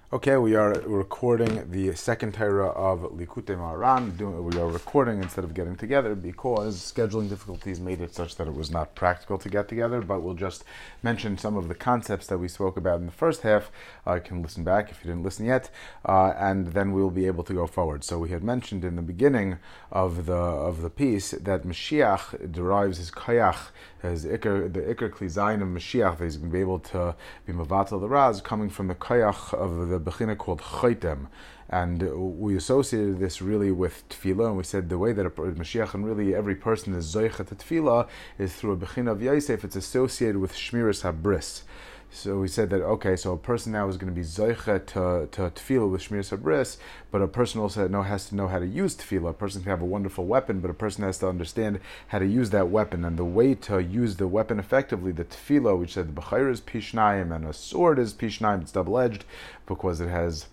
Okay, we are recording the second Torah of Likutei Moharan. We are recording instead of getting together because scheduling difficulties made it such that it was not practical to get together, but we'll just mention some of the concepts that we spoke about in the first half. You can listen back if you didn't listen yet, and then we'll be able to go forward. So we had mentioned in the beginning of the piece that Mashiach derives his koyach, the Iker Kli Zayin of Mashiach, that he's going to be able to be Mavatal the Raz, coming from the koyach of the Bechina called Choitem. And we associated this really with Tefillah, and we said the way that Mashiach and really every person is Zoichet to Tefillah is through a Bechina of Yosef. It's associated with Shmiras HaBris. So we said that, okay, so a person now is going to be Zoichet to Tefillah with Shmiras HaBris, but a person also has to know how to use Tefillah. A person can have a wonderful weapon, but a person has to understand how to use that weapon. And the way to use the weapon effectively, the Tefillah, which said the Bechayr is Pishnayim and a sword is Pishnayim, it's double-edged because it has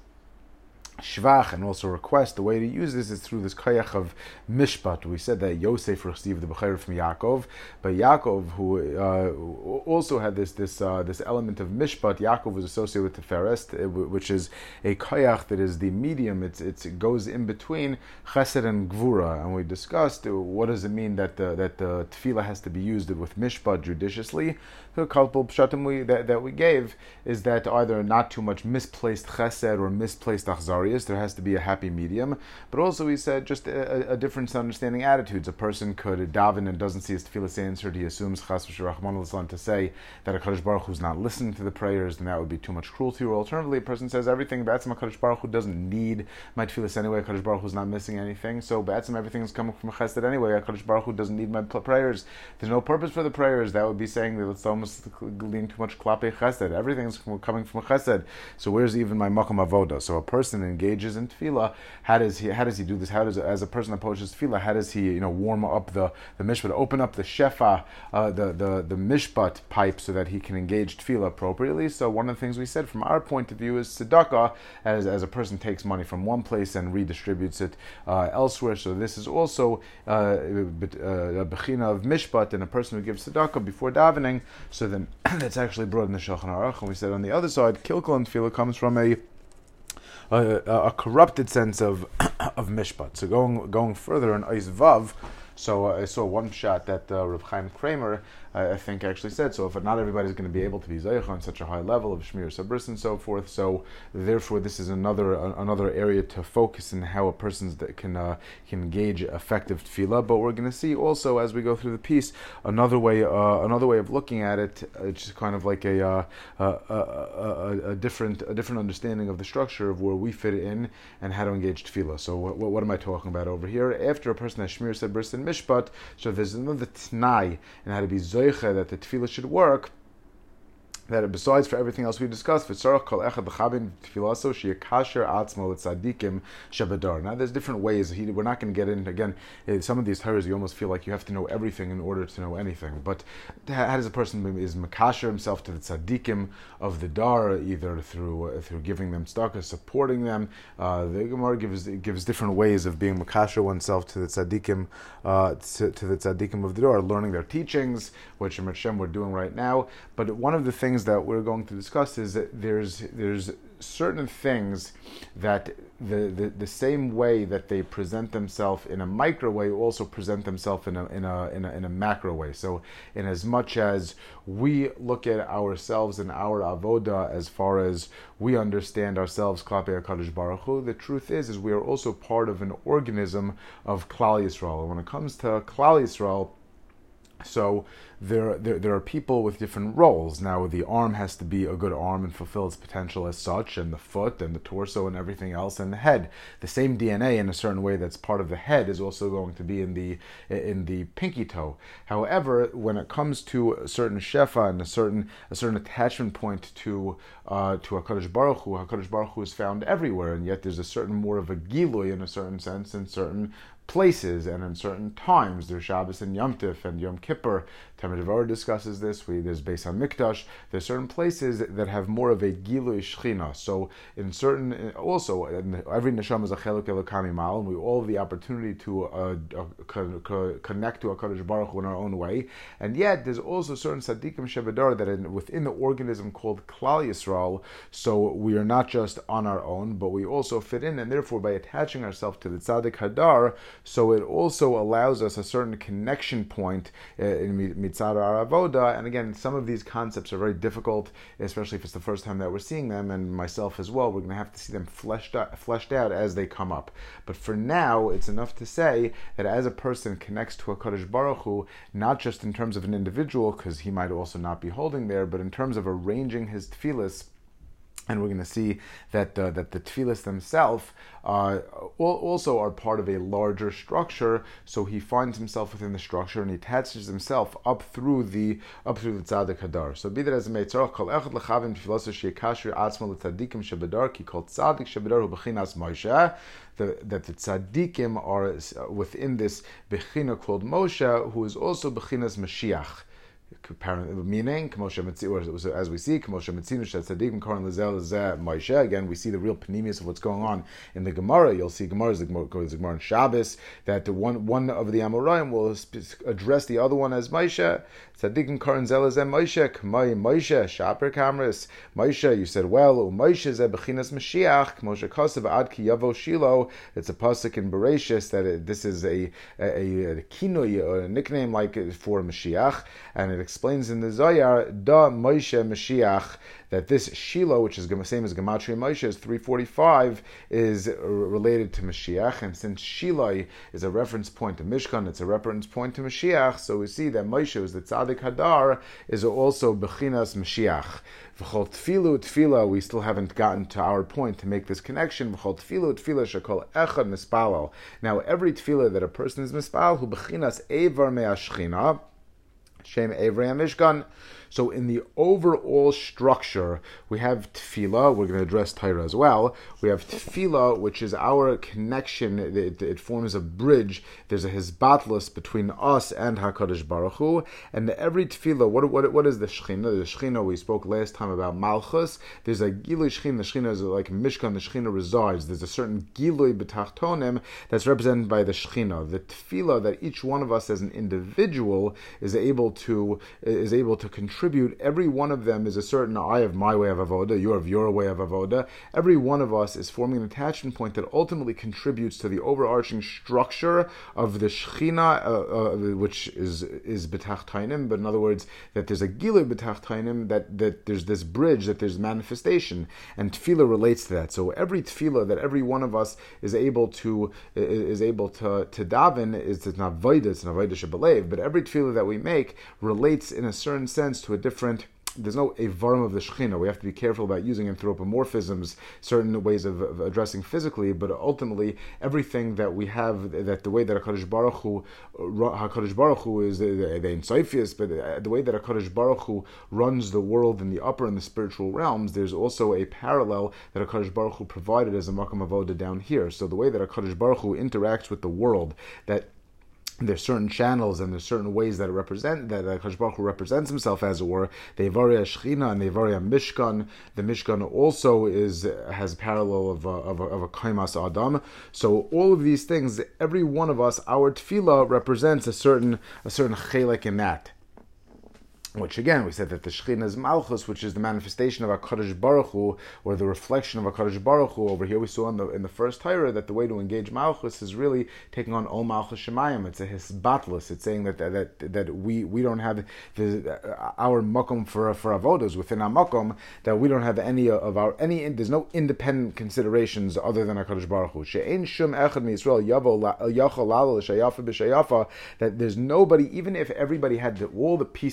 Shvach and also request. The way to use this is through this koyach of mishpat. We said that Yosef received the bechayr from Yaakov, but Yaakov, who also had this element of mishpat, Yaakov was associated with Tiferes, which is a koyach that is the medium. It goes in between chesed and gvura, and we discussed what does it mean that the tefillah has to be used with mishpat judiciously. The couple pshatim that we gave is that either not too much misplaced chesed or misplaced achzarias. There has to be a happy medium. But also we said just a difference in understanding attitudes. A person could daven and doesn't see his tefillah answered. He assumes chas v'shirachman to say that a Kadosh Baruch Hu is not listening to the prayers, then that would be too much cruelty. Or alternatively, a person says everything B'atzim HaKadosh Baruch Hu doesn't need my tefillah anyway. Kadosh Baruch Hu is not missing anything. So B'atzim everything is coming from chesed anyway. Kadosh Baruch Hu doesn't need my prayers. There's no purpose for the prayers. That would be saying that it's almost leaning too much klape chesed. Everything's coming from chesed. So where's even my makom avoda? So a person engages in tefillah. How does he do this? As a person approaches tefillah, how does he warm up the mishpat, open up the shefa, the mishpat pipe so that he can engage tefillah appropriately? So one of the things we said from our point of view is tzedakah, as a person takes money from one place and redistributes it elsewhere. So this is also a bechina of mishpat, and a person who gives tzedakah before davening. So then that's actually brought in the Shulchan Aruch. And we said on the other side, kilkel and tefillah comes from a corrupted sense of mishpat. So going further in Eis Vav, so I saw one shot that Reb Chaim Kramer, I think, actually said, so if not everybody's going to be able to be Zayich on such a high level of Shmir Sabris and so forth, so therefore this is another area to focus in how a person can engage effective tefillah. But we're going to see also as we go through the piece another way of looking at it. It's just kind of like a different understanding of the structure of where we fit in and how to engage tefillah. So what am I talking about over here? After a person has Shmir Sabris and Mishpat, so there's another t'nai in how to be zoiche that the tefillah should work. That besides for everything else we discussed, now there's different ways. We're not going to get into, again, some of these Torahs you almost feel like you have to know everything in order to know anything. But how does a person is makasher himself to the tzaddikim of the dar, either through giving them tzedakah, supporting them? The Gemara gives different ways of being makasher oneself to the tzaddikim, to the tzaddikim of the dar, learning their teachings, which we're doing right now. But one of the things that we're going to discuss is that there's certain things that the same way that they present themselves in a micro way also present themselves in a macro way. So in as much as we look at ourselves and our avoda as far as we understand ourselves klapei HaKadosh Baruch Hu, the truth is we are also part of an organism of Klal Yisrael. And when it comes to Klal Yisrael, so there are people with different roles. Now the arm has to be a good arm and fulfill its potential as such, and the foot and the torso and everything else, and the head. The same DNA in a certain way that's part of the head is also going to be in the pinky toe. However, when it comes to a certain shefa and a certain attachment point to HaKadosh Baruch Hu is found everywhere, and yet there's a certain more of a gilui in a certain sense and certain places and in certain times. There's Shabbos and Yom Tif and Yom Kippur. Talmud Devorah discusses this. There's Beis HaMikdash. There's certain places that have more of a Gilui Shechina. So in certain, also, every neshama is a Cheluk Elokam Imal, and we all have the opportunity to connect to HaKadosh Baruch Hu in our own way. And yet, there's also certain Tzaddikim Shebedar that within the organism called Klal Yisrael, so we are not just on our own, but we also fit in, and therefore by attaching ourselves to the Tzaddik Hadar, so it also allows us a certain connection point in Mitzad Avoda. And again, some of these concepts are very difficult, especially if it's the first time that we're seeing them, and myself as well. We're going to have to see them fleshed out as they come up. But for now, it's enough to say that as a person connects to HaKadosh Baruch Hu, not just in terms of an individual, because he might also not be holding there, but in terms of arranging his tefillas. And we're going to see that the tefillas themselves also are part of a larger structure. So he finds himself within the structure, and he attaches himself up through the tzaddik hadar. So be that as it may, tzarach kol echad lechavim tefillas sheyakashir atzmo letzaddikim shebedar ki kol tzaddik shebedar hu bechinas Moshe. That the tzaddikim are within this bechina called Moshe, who is also bechinas Mashiach. Meaning, as we see, again, we see the real panemius of what's going on in the Gemara. You'll see Gemara in Shabbos, that one of the Amoraim will address the other one as Moshe. Tzadikim Koran Zel Zeh Moshe, K'may Moshe, Shaper Kamris. Moshe, you said, well, Moshe Zeh Bechinas Mashiach, Moshe Kosev Ad Ki Yavo Shilo. It's a pasuk in Bereshis that this is a kinui, a nickname like for Mashiach, and it explains in the Zohar, Da Moshe Mashiach, that this Shiloh, which is the same as Gematria Moshe, is 345, is related to Mashiach. And since Shiloh is a reference point to Mishkan, it's a reference point to Mashiach, so we see that Moshe, who's the Tzaddik Hadar, is also Bechinas Mashiach. V'chol tefillah, we still haven't gotten to our point to make this connection. V'chol tefillah shekol echad mispalal. Now, every tefillah that a person is mispal, hu bechinas evar me'ashchina, Shem Evrei Mishkan. So in the overall structure, we have tefillah. We're going to address Torah as well. We have tefillah, which is our connection. It forms a bridge. There's a hisbatlus between us and HaKadosh Baruch Hu. And every tefillah, what is the Shechina? The Shechina, we spoke last time about Malchus. There's a Gilui Shechina. The Shechina is like Mishkan. The Shechina resides. There's a certain Gilui B'tachtonim that's represented by the Shechina. The tefillah that each one of us as an individual is able to contribute. Every one of them is a certain, I have my way of avoda, you have your way of avoda. Every one of us is forming an attachment point that ultimately contributes to the overarching structure of the Shechina, which is b'tachtainim. But in other words, that there's a gilui b'tachtainim, that there's this bridge, that there's manifestation, and tefillah relates to that. So every tefillah that every one of us is able to daven is not voida, it's not voida shebelev, but every tefillah that we make relates in a certain sense to a different. There's no avarim of the Shechina. We have to be careful about using anthropomorphisms, certain ways of addressing physically, but ultimately everything that we have, that the way that HaKadosh Baruch Hu is the Ensoiphius, but the way that HaKadosh Baruch Hu runs the world in the upper and the spiritual realms, there's also a parallel that HaKadosh Baruch Hu provided as a Makam Avoda down here. So the way that HaKadosh Baruch Hu interacts with the world, that there's certain channels and there's certain ways that HaKadosh Baruch Hu represents himself, as it were. The Ivaria Shechina and the Ivaria Mishkan. The Mishkan also has parallel of a Kaimas Adam. So all of these things, every one of us, our tefillah represents a certain chelek in that. Which again, we said that the Shechina is Malchus, which is the manifestation of HaKadosh Baruch Hu, or the reflection of HaKadosh Baruch Hu. Over here we saw in the first Torah that the way to engage Malchus is really taking on Ol Malchus Shemayim. It's a hisbatlus. It's saying that we don't have our makom for avodas within our makom, that we don't have there's no independent considerations other than HaKadosh Baruch Hu. She'ein shum echad miYisrael yavo yachal lalo l'shayafa b'shayafa, that there's nobody, even if everybody had all the pieces of the Mishnah,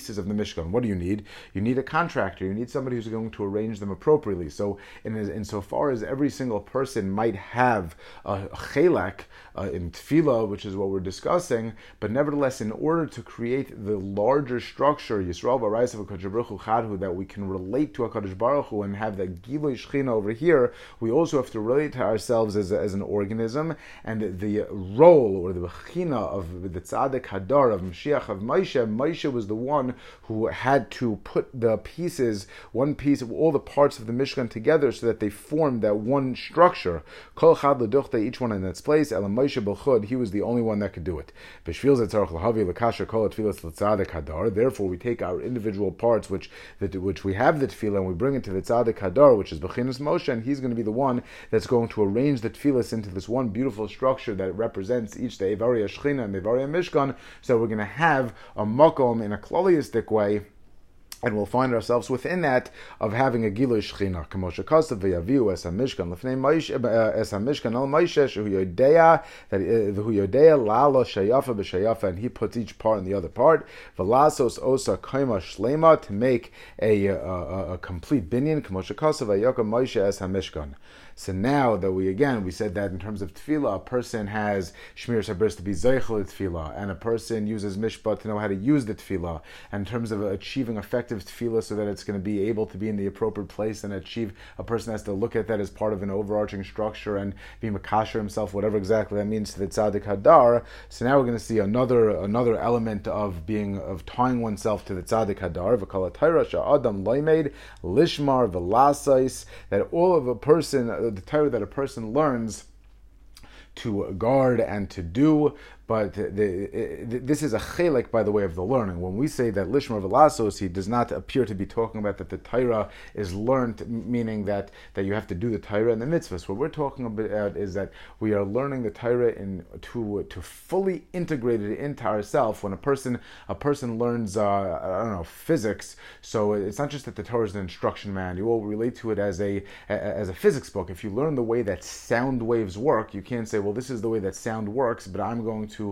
Mishkan. What do you need? You need a contractor. You need somebody who's going to arrange them appropriately. So, insofar as every single person might have a chelek in tefillah, which is what we're discussing, but nevertheless, in order to create the larger structure, Yisrael B'Raisav HaKadosh Baruch Hu Chadhu, that we can relate to HaKadosh Baruch Hu and have that Gilui Shechina over here, we also have to relate to ourselves as an organism, and the role or the Bechina of the Tzaddik Hadar, of Mashiach, of Moshe was the one who had to put the pieces, one piece of all the parts of the Mishkan together so that they formed that one structure. Kol Chad L'Duchte, each one in its place. Elam Moshe B'Chud, he was the only one that could do it. B'Shvil Zetzarach L'Havi L'Kasher Kol Tfilas L'Tzaddik Hadar. Therefore, we take our individual parts, which we have the tefillah, and we bring it to the Tzaddik Hadar, which is Bechinas Moshe, and he's going to be the one that's going to arrange the tefillas into this one beautiful structure that represents each the Evarei Shechina and the Evarei Mishkan. So we're going to have a makom in a kloliistic way, and we'll find ourselves within that of having a Gilui Shechina. K'moshe Kasav v'yaviu es hamishkan l'fnei Moshe es hamishkan al Moshe shehu yodea that who yodea la'alo shayafa b'shayafa, and he puts each part in the other part. V'lasos osa kaima shlema, to make a complete binyan. K'moshe Kasav v'yaka Moshe es hamishkan. So now that we said that in terms of tefillah, a person has Shmir Shabbos to be zeichel tefillah, and a person uses mishpat to know how to use the tefillah. And in terms of achieving effective tefillah so that it's going to be able to be in the appropriate place and achieve, a person has to look at that as part of an overarching structure and be makasher himself, whatever exactly that means, to the tzaddik hadar. So now we're going to see another element of tying oneself to the tzaddik hadar. V'kol ha'Torah she'adam loimed lishmar v'lasais, that all of a person, the Torah that a person learns to guard and to do, but this is a chelek, by the way, of the learning. When we say that lishmar v'lasos, he does not appear to be talking about that the Torah is learned, meaning that you have to do the Torah and the mitzvahs. What we're talking about is that we are learning the Torah to fully integrate it into ourselves. When a person learns, physics, so it's not just that the Torah is an instruction manual. You will relate to it as a physics book. If you learn the way that sound waves work, you can't say, well, this is the way that sound works, but I'm going to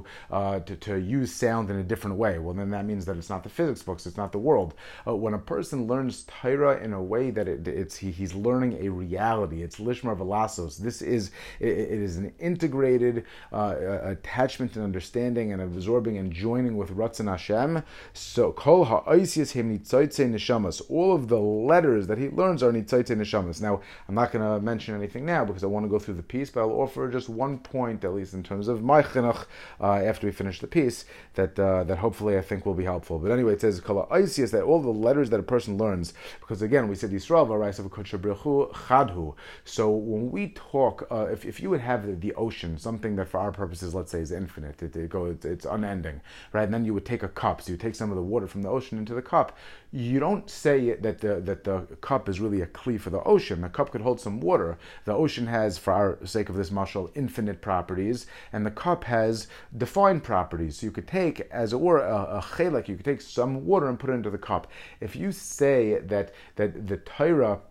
use sound in a different way. Well, then that means that it's not the physics books, it's not the world. When a person learns Torah in a way that he's learning a reality, it's lishmar v'lasos. This is it is an integrated attachment and understanding and absorbing and joining with Ratzon Hashem. So kol ha'oisius hem nitzotzei neshamas. All of the letters that he learns are nitzotzei neshamas. Now, I'm not going to mention anything now because I want to go through the piece, but I'll offer just one point, at least in terms of my chinuch, after we finish the piece, that hopefully I think will be helpful. But anyway, it says kol ha'oisius, that all the letters that a person learns, because again we said Yisrael V'Raisav HaKadosh Baruch Hu Chadhu. So when we talk, if you would have the ocean, something that for our purposes, let's say, is infinite, it's unending, right? And then you would take a cup, so you take some of the water from the ocean into the cup. You don't say that the cup is really a kli for the ocean. The cup could hold some water. The ocean has, for our sake of this mashal, infinite properties, and the cup has defined properties. So you could take, as it were, a chelek, you could take some water and put it into the cup. If you say that the Torah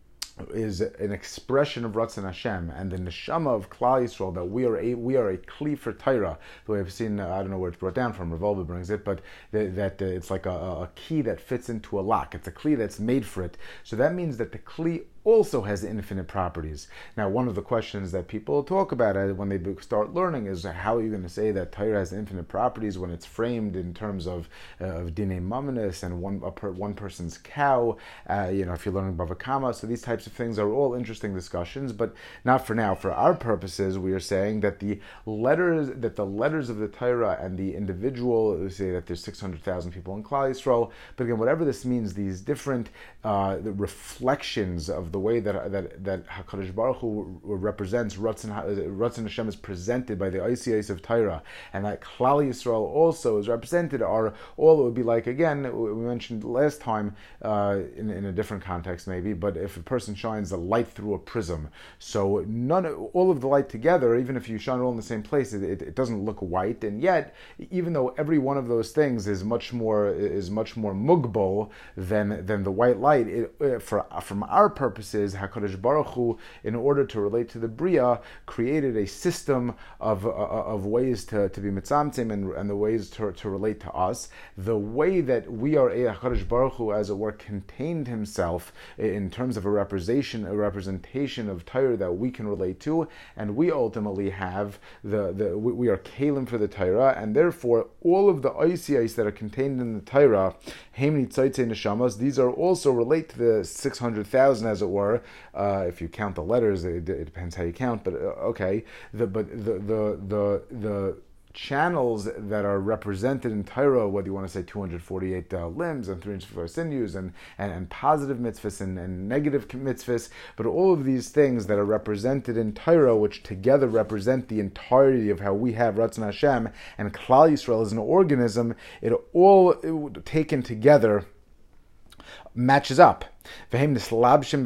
is an expression of Ratzon Hashem and the neshama of Klal Yisrael, that we are a kli for Torah. The way I've seen, I don't know where it's brought down from, Revolver brings it, but that it's like a key that fits into a lock. It's a kli that's made for it. So that means that the kli also has infinite properties. Now, one of the questions that people talk about when they start learning is, how are you going to say that Torah has infinite properties when it's framed in terms of dinei mamonis and one person's cow? If you're learning Bava Kama, so these types of things are all interesting discussions, but not for now. For our purposes, we are saying that the letters of the Torah and the individual, we say that there's 600,000 people in Klal Yisrael, but again, whatever this means, these different the reflections of the way that HaKadosh Baruch Hu represents Ratzon Hashem is presented by the ICAs of Torah, and that Klal Yisrael also is represented, are all, it would be like, again, we mentioned last time in a different context maybe, but if a person shines a light through a prism, so all of the light together, even if you shine it all in the same place, it doesn't look white, and yet, even though every one of those things is much more mugbal than the white light, from our purpose, purposes, HaKadosh Baruch Hu, in order to relate to the Bria, created a system of ways to be mitzamtzim and the ways to relate to us. The way that we are, HaKadosh Baruch Hu, as it were, contained himself in terms of a representation of Torah that we can relate to, and we ultimately have we are kalim for the Torah, and therefore all of the oisiyos that are contained in the Torah, Heimni Tzotzei Neshamas, these are also relate to the 600,000, as it were. If you count the letters, it depends how you count, but okay. The channels that are represented in Torah, whether you want to say 248 limbs and 354 sinews and positive mitzvahs and negative mitzvahs, but all of these things that are represented in Torah, which together represent the entirety of how we have Ratzon Hashem and Klal Yisrael as an organism, it all taken together matches up. And these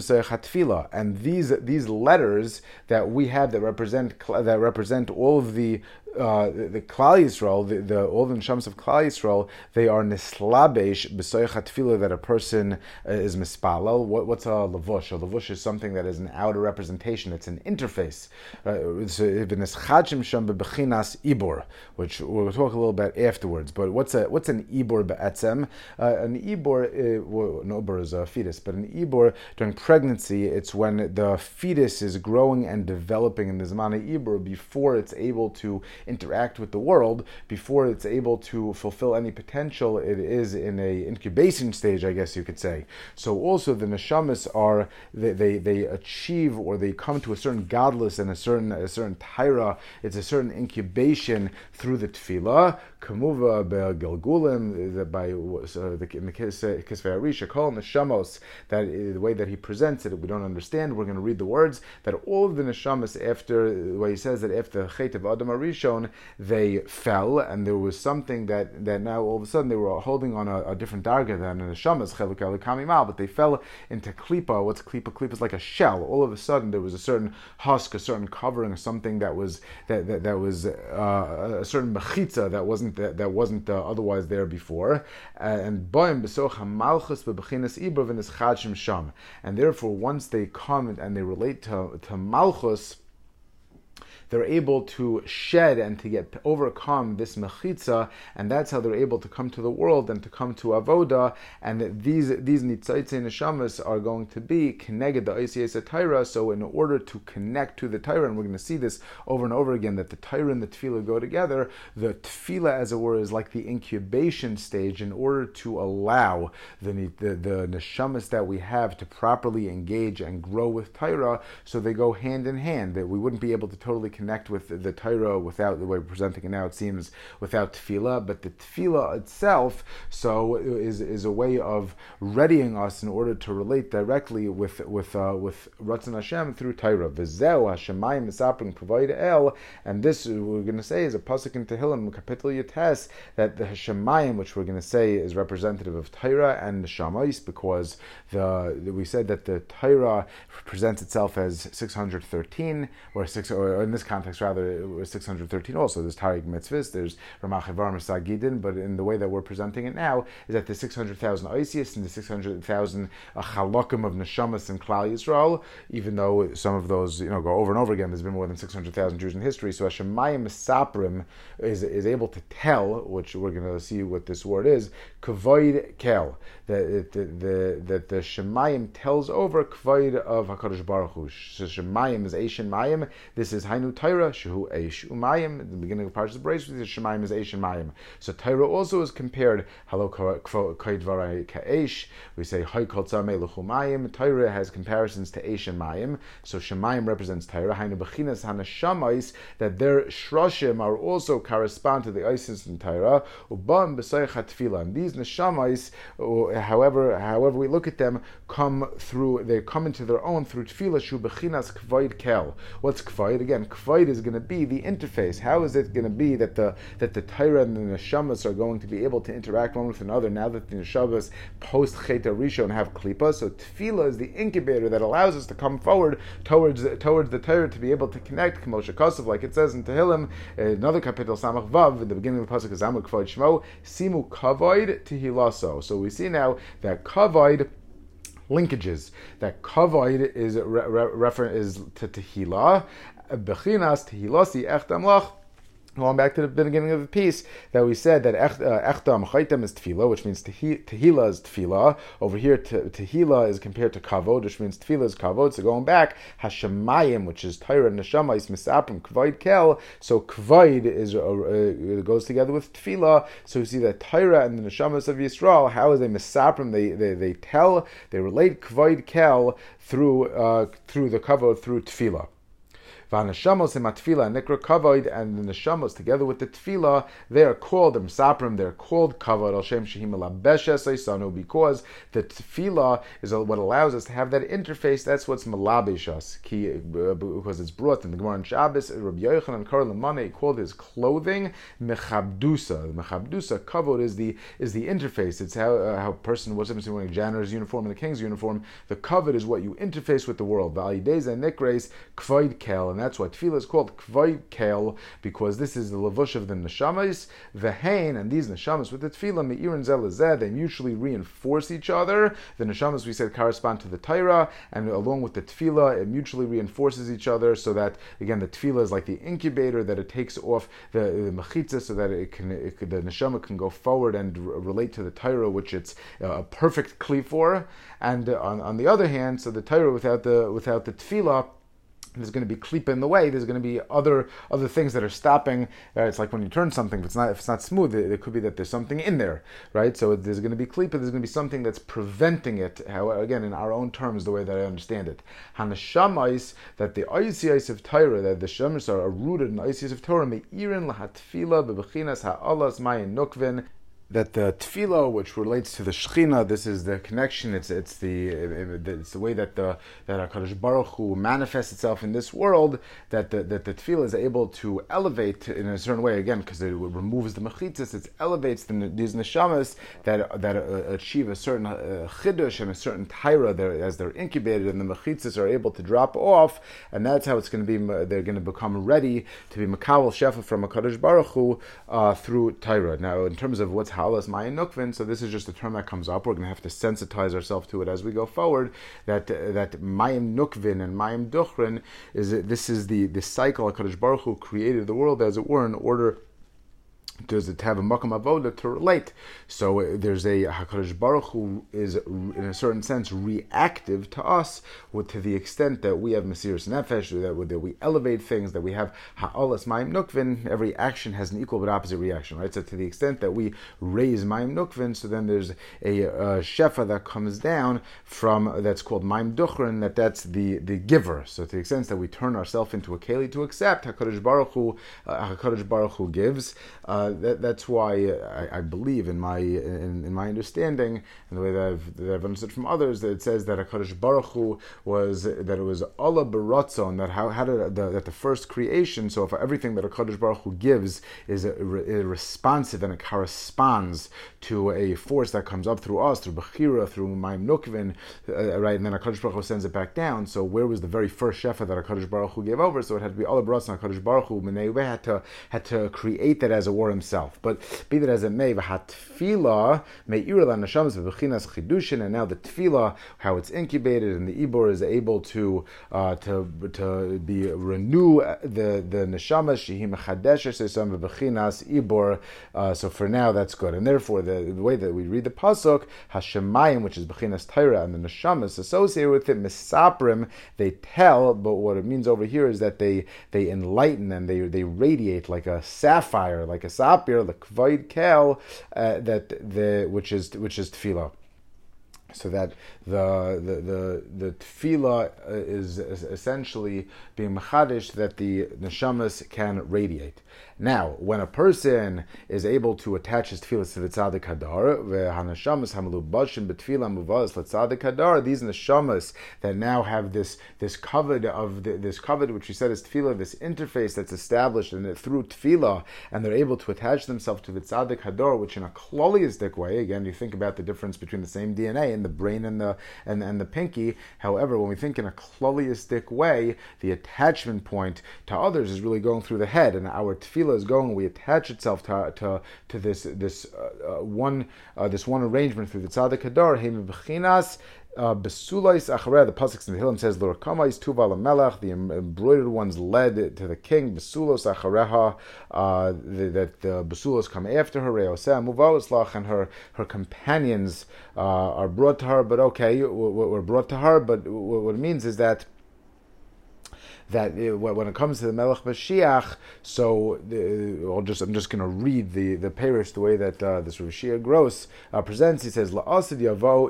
letters that we have that represent all of the Klal Yisrael, all the Neshamos of Klal Yisrael, they are nislabesh b'soich hatfila, that a person is mispalel. What's a lavush? A lavush is something that is an outer representation. It's an interface. Which we'll talk a little bit afterwards. But what's an ibor be'etzem? An ibor, no ibor is a fetus, but an ibor during pregnancy, it's when the fetus is growing and developing in the Zman ibor before it's able to interact with the world, before it's able to fulfill any potential. It is in a incubation stage, I guess you could say. So also the neshamas are, they achieve, or they come to a certain godless and a certain taira. It's a certain incubation through the tefillah. Kamuva be'gelgulim, by in the Kisvei Arisha, kol neshamos, that the way that he presents it, we don't understand. We're going to read the words that all of the neshamas, after the way he says that after the Chet of Adam Arishon, they fell, and there was something that now all of a sudden they were holding on a different darga than the neshamas, cheluk elikamimal, but they fell into klipa. What's klipa? Klipa is like a shell. All of a sudden there was a certain husk, a certain covering, something that was a certain mechitza that wasn't otherwise there before, and boim besoch hamalchus bebechinas ibra v'neschad sham. And therefore, once they come and they relate to malchus, they're able to shed and to overcome this mechitza, and that's how they're able to come to the world and to come to avoda. And these nitzaitze neshamas are going to be connected the oisiyos Torah. So in order to connect to the Torah, and we're going to see this over and over again, that the Torah and the tefillah go together. The tefillah, as it were, is like the incubation stage in order to allow the neshamas that we have to properly engage and grow with Torah. So they go hand in hand. That we wouldn't be able to totally connect with the Torah without, the way we're presenting it now, it seems, without tefillah. But the tefillah itself, so is a way of readying us in order to relate directly with Ratzon Hashem through Torah. V'zeu Hashemayim misaprim provide el, and this we're going to say is a pasuk in Tehillim, Kapitel Yates, that the Hashemayim, which we're going to say is representative of Torah and the Shamais, because we said that the Torah presents itself as 613, or in this context rather, it was 613 also. There's Taryag Mitzvahs, there's Ramach Ivar Misagidin, but in the way that we're presenting it now, is that the 600,000 Oisius and the 600,000 Chalakim of Neshamas and Klal Yisrael, even though some of those go over and over again, there's been more than 600,000 Jews in history. So Hashemayim Misaprim is able to tell, which we're going to see what this word is, Kvoid Kel, that the Shemayim tells over Kvoid of HaKadosh Baruch Hu. So Shemayim is Eishin Mayim. This is Hainu Torah, Shehu Eish Umayim. At the beginning of Parshas Bereishis, the Shemayim is Eish Mayim. So Torah also is compared, Halo Koidvarai Ka'esh. We say Hay Kol Tzamei L'Chumayim. Torah has comparisons to Eish and Mayim. So Shemayim represents Torah. Hainu Bechinas Hanashamais, that their Shroshim are also correspond to the Isis in Torah. Ubam B'Soich HaTfilah. And these Neshamais, however we look at them, they come into their own through Tfilah Shu Bechinas Kvoid Kel. What's Kvoid? Again, Kvoid is going to be the interface. How is it going to be that the Torah and the Neshamas are going to be able to interact one with another now that the Neshamas post Chet Rishon have Klipa? So Tefillah is the incubator that allows us to come forward towards the Torah to be able to connect. K'moshe Kosov, like it says in Tehillim, another Kapitel Samach Vav, in the beginning of the pasuk is Amud Kvoid Shmo, Simu Kavoid Tihilaso. So we see now that Kavoid linkages. That kavod is is to tehillah, bechinas tehilasi echtam lach. Going back to the beginning of the piece, that we said that echtam chaitem is tefillah, which means tehillah is tefillah. Over here, tehillah is compared to kavod, which means tefillah is kavod. So going back, hashemayim, which is Torah and neshama, is misaprim kvaid kel. So kvaid is goes together with tefillah. So you see that Torah and the neshamas of Yisrael, how is they misaprim? They tell, they relate kvaid kel through the kavod, through tefillah. V'haneshamos im atfila nikra kavod, and the neshamos together with the tefillah, they are called the misaprim. They're called kavod al shem shehim melabeshes eisanu, because the tefillah is what allows us to have that interface. That's what's melabesh us, because it's brought in the Gemara on Shabbos. Rabbi Yochanan Kar Lamane, he called his clothing mechabdusa. Mechabdusa kavod is the interface. It's how a person was wearing a janitor's uniform and a king's uniform. The kavod is what you interface with the world. V'alideza nikres kvaid kel. And that's why tefillah is called kvaid kel, because this is the levush of the neshamas, vehain, and these neshamas with the tefillah meirin zeh lezeh, they mutually reinforce each other. The neshamas, we said, correspond to the Torah, and along with the tefillah, it mutually reinforces each other, so that again the tefillah is like the incubator that it takes off the mechitza, so that the neshama can go forward and relate to the Torah, which it's a perfect kli for. And on the other hand, so the Torah without the tefillah, there's going to be klipa in the way. There's going to be other things that are stopping. It's like when you turn something, if it's not smooth, it could be that there's something in there, right? So there's going to be klipa. There's going to be something that's preventing it. However, again, in our own terms, the way that I understand it, hanashamais, that the ayisiyos of Torah, that the shamas are rooted in the ayisiyos of Torah, meirin lahatfila bebechinas ha'alas mayin nukvin. That the tefillah, which relates to the Shechina, this is the connection. It's the way that HaKadosh Baruch Hu manifests itself in this world. That the tefillah is able to elevate in a certain way, again, because it removes the mechitzas. It elevates these neshamas that achieve a certain chidush and a certain taira as they're incubated, and the mechitzas are able to drop off, and that's how it's going to be. They're going to become ready to be makawel shefa from HaKadosh Baruch Hu through taira. Now, in terms of what's halas mayin nukvin, so this is just a term that comes up. We're going to have to sensitize ourselves to it as we go forward. That mayim nukvin and mayim duchrin this is the cycle. HaKadosh Baruch Hu created the world, as it were, in order to have a makam avoda to relate. So there's a HaKadosh Baruch Hu is in a certain sense reactive to us, to the extent that we have Mesiras Nefesh, that we elevate things, that we have ha'olas ma'im nukvin. Every action has an equal but opposite reaction, right? So to the extent that we raise ma'im nukvin, so then there's a shefa that comes down from, that's called ma'im duchrin, that's the giver. So to the extent that we turn ourselves into a keli to accept, HaKadosh Baruch Hu gives. That's why I believe in my understanding and the way that I've understood from others, that it says that HaKadosh Baruch Hu it was Allah beratzon, that the first creation. So if everything that HaKadosh Baruch Hu gives is responsive and it corresponds to a force that comes up through us, through Bechira, through Mayim Nukvin, right, and then HaKadosh Baruch Hu sends it back down. So where was the very first shefa that HaKadosh Baruch Hu gave over? So it had to be Allah beratzon. HaKadosh Baruch Hu had to create that as a war himself. But be that as it may, v'hatfila me'ira l'nashamas v'bechinas chidushin, and now the tefillah, how it's incubated, and the ibor is able to be renew the neshamas shehi mechadeshes esam v'bechinas ibor. So for now, that's good, and therefore the way that we read the pasuk, hashemayim, which is bechinas Torah, and the neshamas associated with it, misaprim, they tell, but what it means over here is that they enlighten and they radiate like a sapphire, like a sapphire, the kvaid kel, which is tefillah. So that the tefillah is essentially being mechadish, that the neshamas can radiate. Now, when a person is able to attach his tefillah to the tzaddik hadar, v'hanashamas hamelubashim betefillah muvas l'tzaddik hadar, these neshamas that now have this kavod, which we said is tefillah, this interface that's established through tefillah, and they're able to attach themselves to the tzaddik hadar, which in a kloliistic way, again, you think about the difference between the same DNA in the brain and the pinky. However, when we think in a kloliistic way, the attachment point to others is really going through the head, and our tefillah is going. We attach itself to this one arrangement through the tzaddik hadar. Heim b'chinas Besulais Achareh, the pasuk in the Hillim says, L'Rakamais Tuva Lamelech, the embroidered ones led to the king. Besulos Achareha, that the Besulos come after her. Reoseh Muvaoslach, and her companions are brought to her. But okay, we're brought to her. But what it means is that when it comes to the Melech Mashiach, so I'm just going to read the parish the way that this Rav Shia Gross presents. He says, La'asid yavo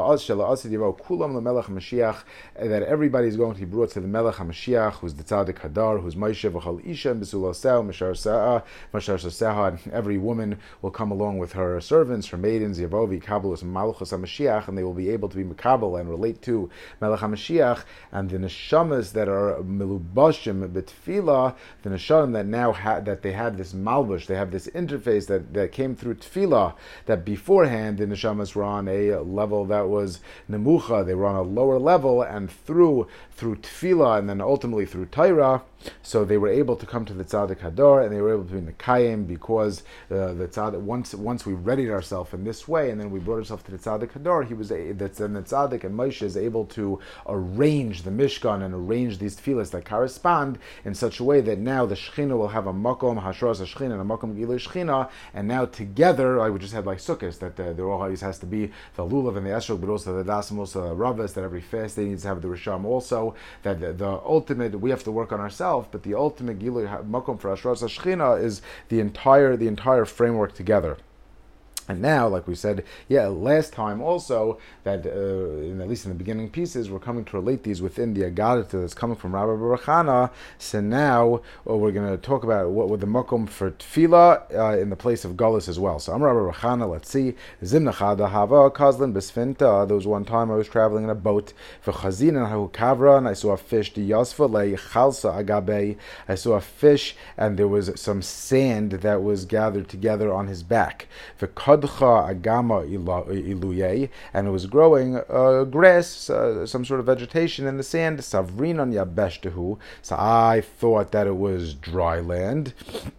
kulam leMelech Mashiach, that everybody is going to be brought to the Melech HaMashiach, who's the Tzaddik Hadar, who's Moshe v'chol isha b'sulaseh mashar saseha, and every woman will come along with her servants, her maidens, Yavovi, Kabbalus, and Malchus HaMashiach, and they will be able to be Mekabel and relate to Melech HaMashiach, and the neshamas that are melubashim betfila, the neshanim that now that they have this malbush, they have this interface that came through tefillah, that beforehand the neshamas were on a level that was nemucha, they were on a lower level, and through tefillah and then ultimately through Torah, so they were able to come to the Tzaddik Hadar, and they were able to be in the Kayim, because the Tzaddik, once we readied ourselves in this way, and then we brought ourselves to the Tzaddik Hadar, then the Tzaddik and Moshe is able to arrange the Mishkan and arrange these tefillahs that correspond in such a way that now the Shechina will have a makom hashras Shechina and a makom gilui Shechina, and now together, we just had like Sukkot, that there always has to be the lulav and the esrog, but also the dasim, also the ravas, that every fast day needs to have the risham also, that the ultimate, we have to work on ourselves, but the ultimate gilui makom for hashras Shechina is the entire framework together. And now, like we said, last time also, that at least in the beginning pieces, we're coming to relate these within the Agadah that's coming from Rabbi Baruch Hana. So now we're going to talk about what with the makom for tefillah in the place of galus as well. So I'm Rabbi Baruch Hana. Let's see. Zimnachada hava kazlin besfinta. There was one time I was traveling in a boat for chazin and hahu kavra, and I saw a fish. The yasfa le chalsa agabe. I saw a fish, and there was some sand that was gathered together on his back. Agama iluye, and it was growing grass, some sort of vegetation in the sand. Savrinon yabeshtahu. So I thought that it was dry land,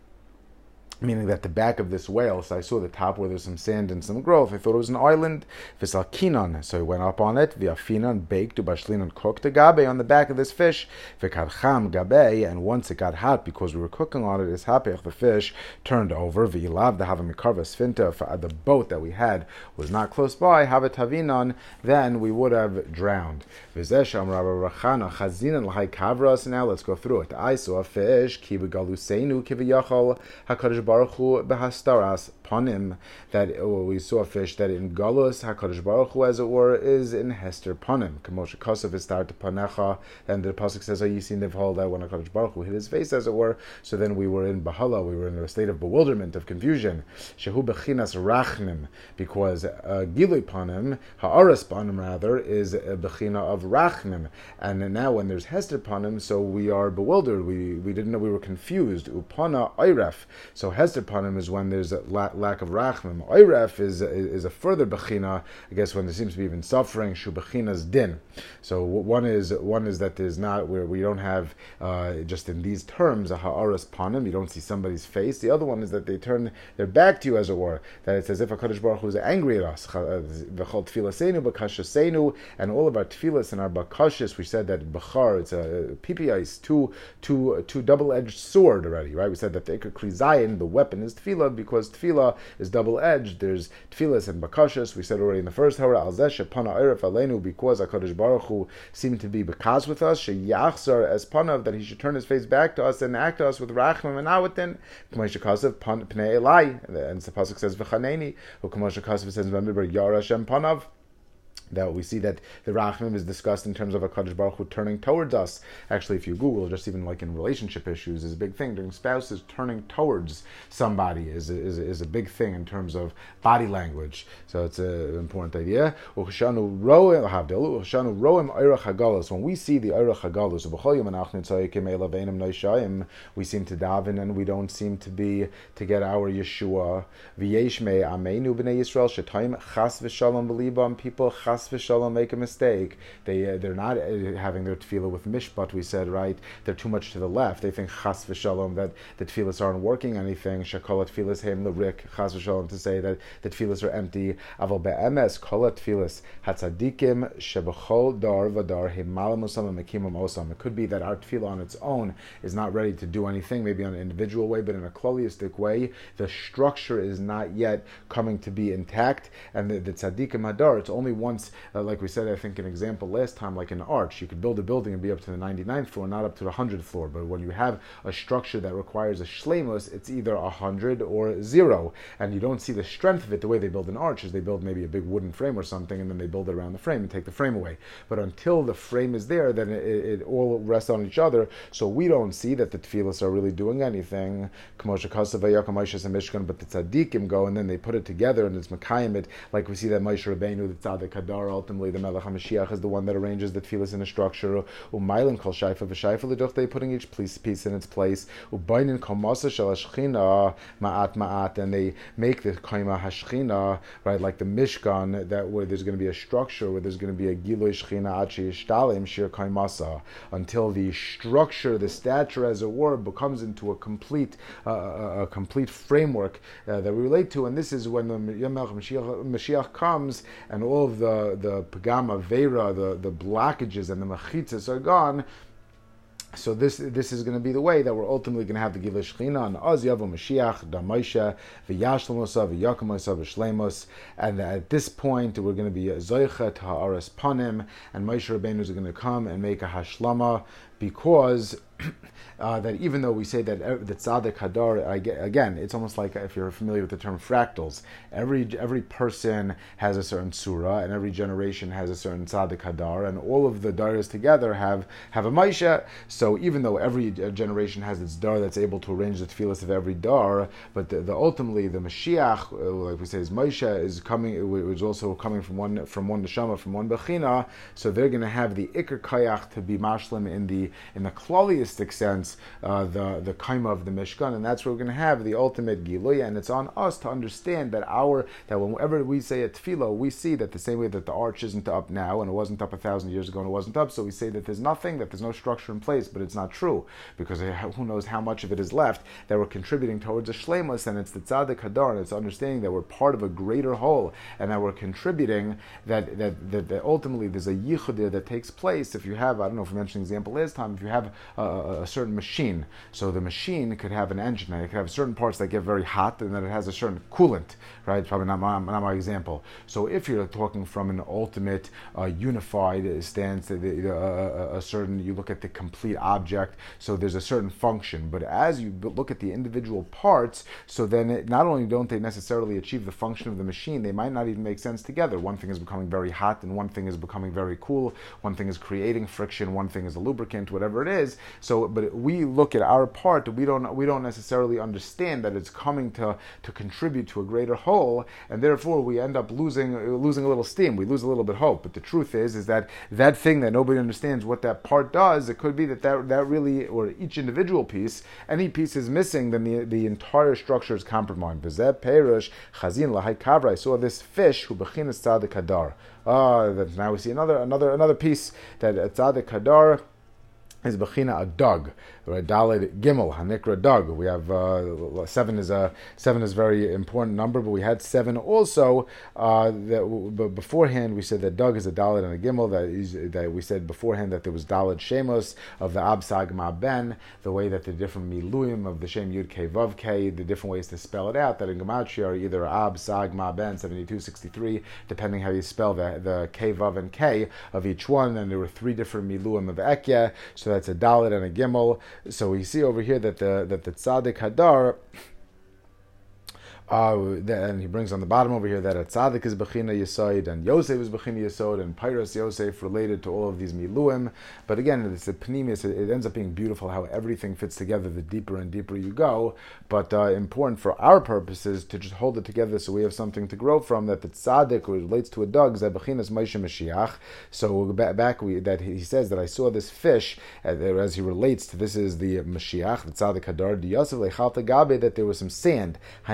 meaning that the back of this whale, so I saw the top where there's some sand and some growth. I thought it was an island. V'salkinon, so I went up on it. V'afinon, baked, ubashlinon, cooked a gabe on the back of this fish. V'kadcham gabe, and once it got hot because we were cooking on it, the fish turned over. V'ilav, the havamikarva sfinta, the boat that we had was not close by. Havatavinon, then we would have drowned. V'zesham rabba rachana chazinan l'hai kavras. Now let's go through it. I saw a fish, ki begaluseinu ki v'yachol HaKadosh Baruch Hu behastaras panim, that we saw a fish that in galus HaKadosh Baruch Hu, as it were, is in hester panim. K'moshe kasav is start to panecha, and the pasuk says, "Oh, you seen the whole that when HaKadosh Baruch Hu hid his face, as it were." So then we were in bahala, we were in a state of bewilderment, of confusion. Shehu bechinas rachnim, because gilui panim, ha'aras panim rather, is a bechina of rachnim, and now when there's hester panim, so we are bewildered. We didn't know, we were confused. Upana oiref. So hester panim is when there's a lack of rachmim. Oiref is a further bechina, I guess, when there seems to be even suffering. Shu bechina's din. So one is that there's not, where we don't have just in these terms a ha'aras panim. You don't see somebody's face. The other one is that they turn their back to you, as it were. That it's as if HaKadosh Baruch Hu is angry at us. V'chol tfilasenu b'kashasenu, and all of our tfilas and our bakashas. We said that b'char, it's a PPI, two double-edged sword already, right? We said that the ikar kli zayin, the weapon is tefillah, because tefillah is double-edged. There's tefillas and bakashas. We said already in the first Torah, al zeh shepana erev aleinu, because HaKadosh Baruch Hu seemed to be bekas with us, sheyachzar as panav, that he should turn his face back to us and act to us with rachmim and awatin. K'moshe kasav pnei elai, and the pasuk says v'chaneni, or K'moshe kasav says v'midbar yara Hashem panav. That we see that the Rachmim is discussed in terms of HaKadosh Baruch Hu turning towards us. Actually, if you Google, just even like in relationship issues, is a big thing. During spouses turning towards somebody is a big thing in terms of body language. So it's an important idea. When we see the Eirach HaGalus, we seem to daven and we don't seem to get our Yeshua. People chas v'shalom make a mistake, they're not having their tefillah with mishpat, we said, right? They're too much to the left. They think chas v'shalom that the tefillahs aren't working anything. Shakol tefillahs heim l'rik, chas v'shalom to say that the tefillahs are empty. Aval be'emes kol tefillahs hatzadikim shebechol dar v'dar heim malam osam mekimam osam. It could be that our tefillah on its own is not ready to do anything, maybe on an individual way, but in a kloliistic way, the structure is not yet coming to be intact. And the tzadikim hadar, it's only once, like we said, I think an example last time, like an arch, you could build a building and be up to the 99th floor, not up to the 100th floor. But when you have a structure that requires a shleimus, it's either 100 or 0. And you don't see the strength of it the way they build an arch, is they build maybe a big wooden frame or something, and then they build it around the frame and take the frame away. But until the frame is there, then it all rests on each other. So we don't see that the tefillahs are really doing anything. But the tzaddikim go and then they put it together and it's mekayim it, like we see that Moshe Rabbeinu, the tzaddik hadar, ultimately the Melech HaMashiach is the one that arranges the tefillahs in a structure. U'mailin kol shayfa v'shayfa l'duch, they putting each piece in its place. U'bainin kol masa shel hashchina ma'at ma'at, and they make the kaima hashchina, right, like the Mishkan, that where there's going to be a structure, where there's going to be a giloi shchina ad sheyishtalim shir kaimasa, until the structure, the stature, as it were, becomes into a complete framework that we relate to. And this is when the Mashiach comes and all of the pagama vera, the blockages and the machitzas are gone. So this is going to be the way that we're ultimately going to have the Gilui Shechina and Az Yavo Mashiach, Da Moshe, V'yashlemosa, V'yakumosa, V'shlemos, and at this point we're going to be Zoichet Ha'aras Panim, and Moshe Rabbeinu is going to come and make a Hashlama, because that even though we say that the tzaddik hadar, again, it's almost like, if you're familiar with the term fractals, every person has a certain surah, and every generation has a certain tzaddik hadar, and all of the daras together have a Moshe. So even though every generation has its dar that's able to arrange the tefillas of every dar, but the ultimately the Mashiach, like we say, is Moshe, is coming, is also coming from one neshama, from one bechina. So they're going to have the ikar kayach to be mashlim in the kloliistic sense, the kaima of the Mishkan, and that's where we're going to have the ultimate giluya. And it's on us to understand that whenever we say a tefillah, we see that the same way that the arch isn't up now, and it wasn't up 1,000 years ago, and it wasn't up, so we say that there's nothing, that there's no structure in place, but it's not true, because who knows how much of it is left that we're contributing towards a shleimus, and it's the tzaddik hadar, and it's understanding that we're part of a greater whole, and that we're contributing, that ultimately there's a yichud there that takes place. If you have, I don't know if we mentioned an example last time, if you have a certain machine, so the machine could have an engine, and it could have certain parts that get very hot, and then it has a certain coolant, right? It's probably not my example. So if you're talking from an ultimate unified stance, a certain, you look at the complete object, so there's a certain function, but as you look at the individual parts, so then not only don't they necessarily achieve the function of the machine, they might not even make sense together. One thing is becoming very hot, and one thing is becoming very cool. One thing is creating friction, one thing is a lubricant, whatever it is. So, but we look at our part, we don't necessarily understand that it's coming to contribute to a greater whole, and therefore we end up losing a little steam. We lose a little bit of hope. But the truth is that thing that nobody understands what that part does, it could be that really, or each individual piece, any piece is missing, then the entire structure is compromised. V'zeh perush chazin lahai kavra. I saw this fish who bechinas tzaddik hadar. Now we see another piece that tzaddik hadar is bechina a dog, right? Daled Gimel Hanikra dog. We have 7 is a very important number, but we had 7 also. But beforehand we said that dog is a Daled and a Gimel. That we said beforehand that there was Daled Shemos of the Absag Ma Ben, the way that the different miluim of the Shem Yud K Vav K, the different ways to spell it out. That in Gematria are either Absag Ma Ben 7263, depending how you spell the K Vav and K of each one. And there were 3 different miluim of Ekya. So that's a Dalet and a Gimel. So we see over here that the Tzaddik Hadar, and he brings on the bottom over here that a tzaddik is bechina yesod, and Yosef is bechina yesod, and Pyros Yosef related to all of these miluim. But again, it's a pnimius. It ends up being beautiful how everything fits together the deeper and deeper you go. But important for our purposes to just hold it together so we have something to grow from. That the tzaddik relates to a dog, is bechinas Moshe Mashiach. So that he says that I saw this fish as he relates to this is the Mashiach, the tzaddik hadar, the Yosef lechalta gabe, that there was some sand. Hainu atfi.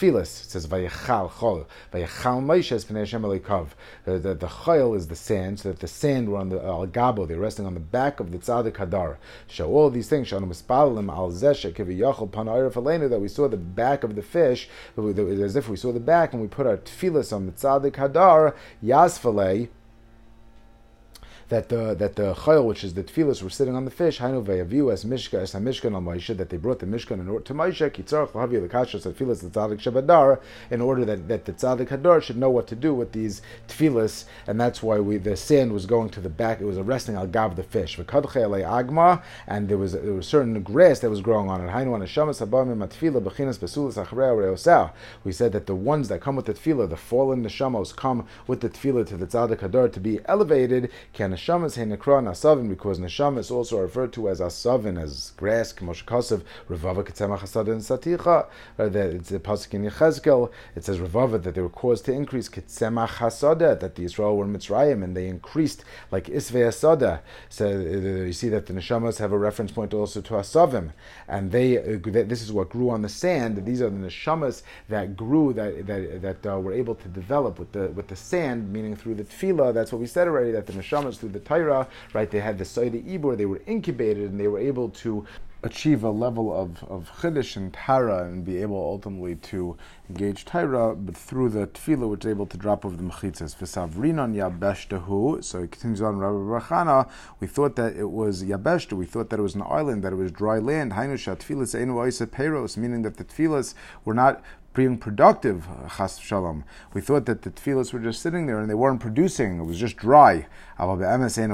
tefillas. It says vayechal chol, vayechal Moshe es pnei Hashem elikav. The chayil is the sand, so that the sand were on the al gabo, they're resting on the back of the tzadik hadar. Show all these things. Shanu mispalim al zesha kiviyachol pana erev aleinu, that we saw the back of the fish, as if we saw the back, and we put our tefillas on the tzadik hadar yasfalei. That the chayil, which is the tefillas, were sitting on the fish. Hainu ve'aviu es hamishkan al Moshe, that they brought the mishkan in order to Moshe. Kitzarach l'havi l'kashas tefillas the tzadik shebadar, in order that the tzadik hadar should know what to do with these tefillas, and that's why the sand was going to the back. It was resting al gav the fish. V'kadchei alei agma, and there was certain grass that was growing on it. Hainu aneshamas habamim atfila b'chinas besulas achrei reosah. We said that the ones that come with the tefillah, the fallen neshamos, come with the tefillah to the tzadik hadar to be elevated. Neshamas he nekra asavin, because neshamas also are referred to as asavin, as grass. K'mosh kasav revava ketzemach hasada and saticha. It's the pasuk in Yechezkel. It says revava, that they were caused to increase ketzemach hasada, that the Israel were Mitzrayim and they increased like isvei hasada. So you see that the neshamas have a reference point also to asavim, and this is what grew on the sand. These are the neshamas that grew, that were able to develop with the sand, meaning through the tefillah. That's what we said already, that the neshamas through the Torah, right? They had the Soida Ibor, they were incubated, and they were able to achieve a level of Chiddush and Tara, and be able ultimately to engage Torah, but through the Tefillah, which is able to drop over the Mechitzas. V'savrinon Yabeshtahu. So it continues on, Rabbi Barachana, we thought that it was Yabeshta, we thought that it was an island, that it was dry land. Hainu Shatfilas Einu Oisa Peiros, meaning that the Tefillas were not being productive, chas shalom. We thought that the tefillas were just sitting there and they weren't producing, it was just dry. But rather, says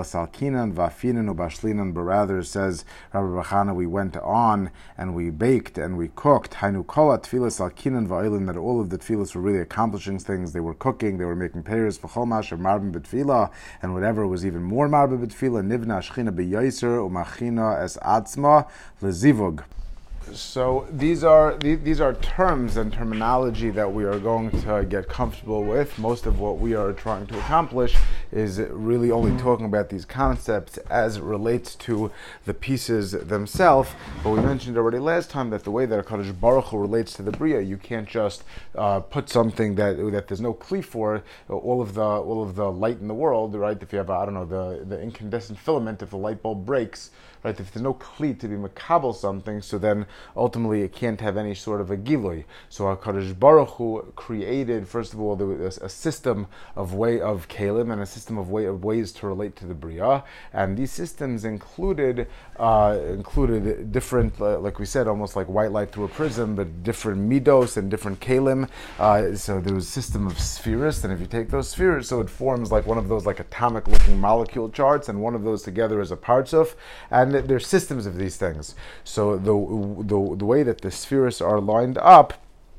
Rabbi Bachana, we went on and we baked and we cooked. Hainu kola tefillas alkinan va'ilin, that all of the tefillas were really accomplishing things. They were cooking, they were making prayers, v'chol mash of marbin b'tefillah, and whatever was even more marbin b'tefillah, nivna shchina b'yoser umachina es atzma lezivug. So these are terms and terminology that we are going to get comfortable with. Most of what we are trying to accomplish is really only talking about these concepts as it relates to the pieces themselves. But we mentioned already last time that the way that HaKadosh Baruch Hu relates to the Bria, you can't just put something that there's no kli for, all of the light in the world, right? If you have the incandescent filament, if the light bulb breaks, right? If there's no kli to be makabel something, so then ultimately it can't have any sort of a gilui. So HaKadosh Baruch Hu created, first of all, there was a system of kalim and a system of ways to relate to the Bria, and these systems included different, like we said, almost like white light through a prism, but different midos and different kalim. So there was a system of spheres, and if you take those spheres, so it forms like one of those like atomic-looking molecule charts, and one of those together is a partsuf, and there's systems of these things. So the way that the spheres are lined up,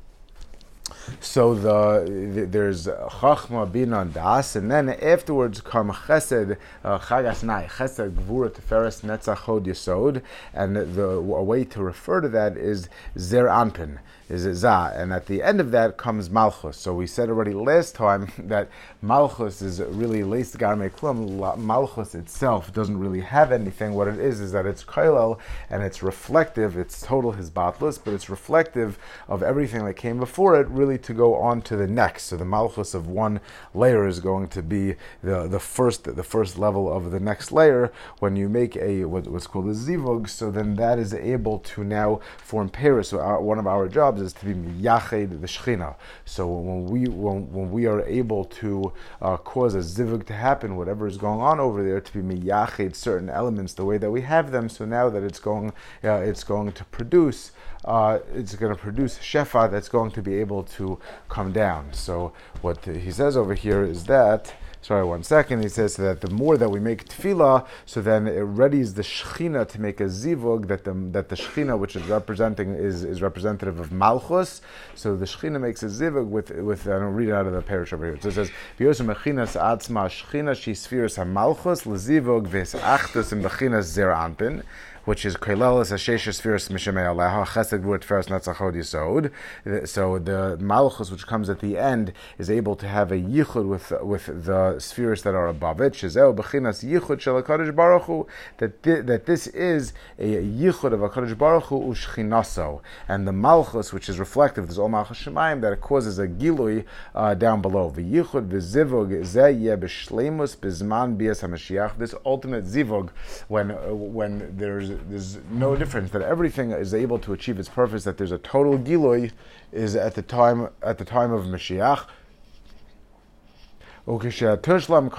so there's Chachma, Bina, and Das, and then afterwards come Chesed, Chagas Nai, Chesed, Gvura, Teferes, Netzach, Hod, Yesod, and a way to refer to that is Zer Anpin, is Zah, and at the end of that comes Malchus. So we said already last time that Malchus is really Leis Garmei Klum. Malchus itself doesn't really have anything. What it is that it's Kailel, and it's reflective, it's total Hizbatlus, but it's reflective of everything that came before it, really to go on to the next. So the Malchus of one layer is going to be the first level of the next layer. When you make what's called a zivug, so then that is able to now form pairs. So one of our jobs is to be miyached the shechina. So when we are able to cause a zivug to happen, whatever is going on over there, to be miyached certain elements the way that we have them. So now that it's going to produce. It's going to produce shefa that's going to be able to come down. So what he says over here is that, sorry, 1 second, he says that the more that we make tefillah, so then it readies the shechina to make a zivug, that the shechina, which is representing, is representative of malchus. So the shechina makes a zivug with I'll read it out of the parish over here. So it says, V'yosem mechinas atzma shechina she spheres ha-malchus l'zivug v'esachtus in bechinas zer anpin, which is Kailelis Ashesha Spheres Mishamei Aleha Chesed Vurt Feres Netzachod Yisod. So the Malchus, which comes at the end, is able to have a yichud with the spheres that are above it. Shezeu b'chinas yichud shel HaKadosh Baruch Hu, that this is a yichud of HaKadosh Baruch Hu u'shchinaso, and the malchus, which is reflective, this all malchus shemayim, that it causes a gilui down below. V'yichud v'zivug zeh yeh b'shleimus b'zman bias HaMashiach. This ultimate zivug, when there's no difference, that everything is able to achieve its purpose, that there's a total gilui, is at the time of Mashiach. And that's when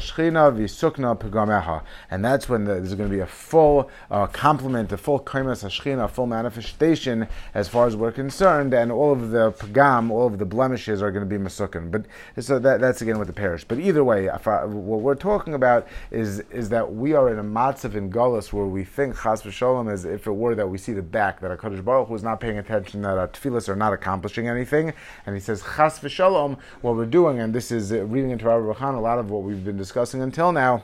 there's going to be a full complement, a full kaimas hashchina, a full manifestation as far as we're concerned, and all of the pagam, all of the blemishes are going to be masukin. But so that's again with the parish. But either way, what we're talking about is that we are in a matzav in Galus where we think chas v'sholom as if it were that we see the back, that HaKadosh Baruch Hu is not paying attention, that our tefillas are not accomplishing anything, and he says chas v'sholom, what we're doing, and this is reading into Rabbi Bachan, a lot of what we've been discussing until now,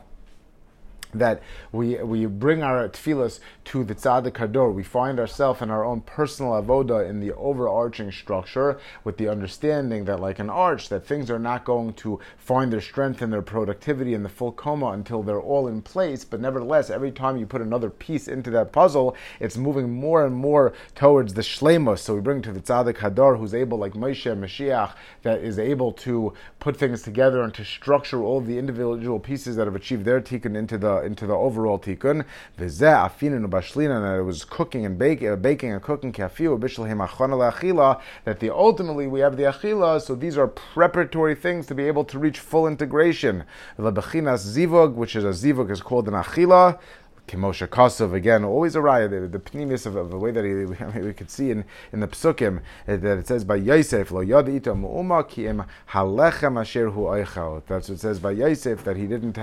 that we bring our tefillas to the Tzaddik Hador. We find ourselves in our own personal avoda in the overarching structure, with the understanding that, like an arch, that things are not going to find their strength and their productivity in the full coma until they're all in place. But nevertheless, every time you put another piece into that puzzle, it's moving more and more towards the shleimus. So we bring to the Tzaddik Hador, who's able, like Moshe Mashiach, that is able to put things together and to structure all of the individual pieces that have achieved their tikkun into the overall tikkun. V'zeh afinin ubashlina, that it was cooking and baking and cooking kafiu b'shlehim achana le'achila, that ultimately we have the achila. So these are preparatory things to be able to reach full integration. Lebechinas zivug, which is a zivug, is called an achila. Kimosha Kosov, again, always a raya, the pneumius of the way that we could see in the psukim, that it says by Yosef, lo yad ito mu'uma ki im halechem asher hu oichel. That's what it says by Yosef, that he didn't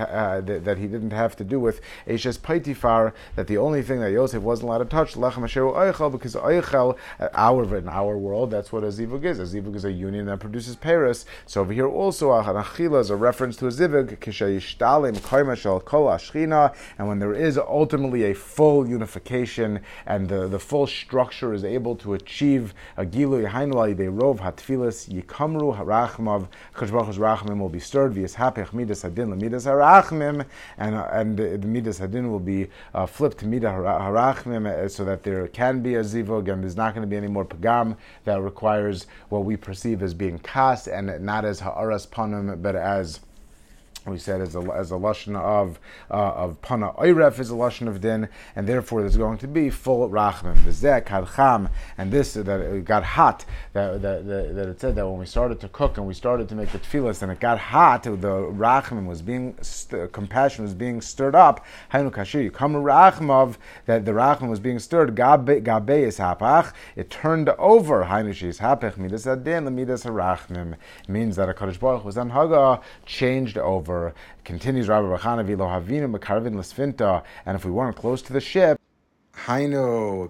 have to do with Eshes Paitifar, that the only thing that Yosef wasn't allowed to touch, lechem asher hu oichel, because oichel, in our world, that's what a zivug is. A zivug is a union that produces Paris. So over here also, an achila is a reference to a zivug, kishayishtalim koima shel kol ashchina, and when there is ultimately a full unification and the full structure is able to achieve a gilu yahainu al yidei rov hatfilas yikamru harachmav, Kadosh Baruch Hu's rachmim will be stirred, v'yishapech midas hadin lemidas harachmim, and the midas hadin will be flipped to midas harachmim, so that there can be a zivug and there's not going to be any more pagam that requires what we perceive as being kas, and not as ha'aras panim, but as we said as a lashon of pana oiref is a lashon of din, and therefore there's going to be full rachmim. V'zeh kadcham, and this that it got hot. That it said that when we started to cook and we started to make the tefillas, and it got hot, the rachmim was being compassion was being stirred up. Hainu kashir yikamu rachmav, that the rachmim was being stirred. Gabe is hapach. It turned over. Hainu sheis hapech midas adin lemidas harachmim, means that a Kadosh Baruch Hu was anhaga changed over. Continues Rabbi Bachana v'lo havinu mekarvin l'sfinta, and if we weren't close to the ship, Hainu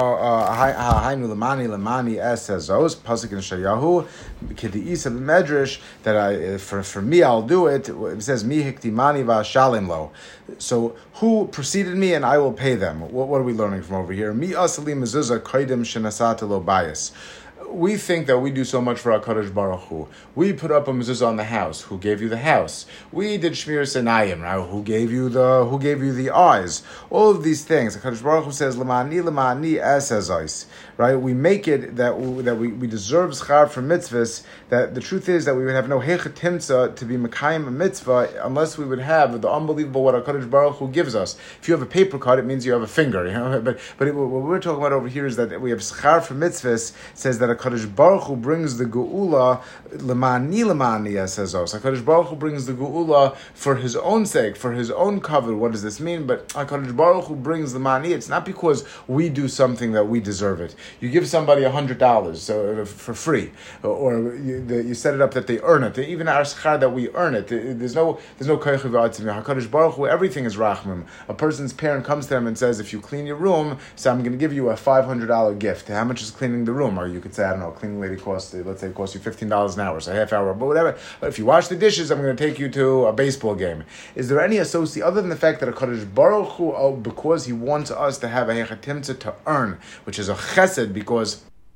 lemani es ezos pasuk in Shayahu k'di'isa b'medrash, that for me I'll do it. It says mi hiktimani v'ashalim lo. So who preceded me and I will pay them. What are we learning from over here? Mi asali mezuzah koidim shenasata lo bayis. We think that we do so much for HaKadosh Baruch Hu. We put up a mezuzah on the house. Who gave you the house? We did Shmir Sinayim. Right? Who gave you the eyes? All of these things. HaKadosh Baruch Hu says, Lemani es ezos. Right? We make it that we deserve schar for mitzvahs. That the truth is that we would have no hechatimtza to be mekayim a mitzvah unless we would have the unbelievable what HaKadosh Baruch Hu gives us. If you have a paper cut, it means you have a finger. You know? But what we're talking about over here is that we have schar for mitzvahs. It says that HaKadosh Baruch Hu brings the geula lemani esezos. HaKadosh Baruch Hu brings the geula for His own sake, for His own cover. What does this mean? But HaKadosh Baruch Hu brings the mani. It's not because we do something that we deserve it. You give somebody $100 for free, or you set it up that they earn it. Even our schar that we earn it. There's no koyach v'atzim. HaKadosh Baruch Hu, everything is rachmim. A person's parent comes to them and says, if you clean your room, so I'm going to give you a $500 gift. How much is cleaning the room? Or you could say, I don't know, cleaning lady costs, let's say it costs you $15 an hour, so a half hour, but whatever. But if you wash the dishes, I'm going to take you to a baseball game. Is there any association, other than the fact that a Kadosh Baruch Hu, because He wants us to have a hechatimtza to earn, which is a chesed, because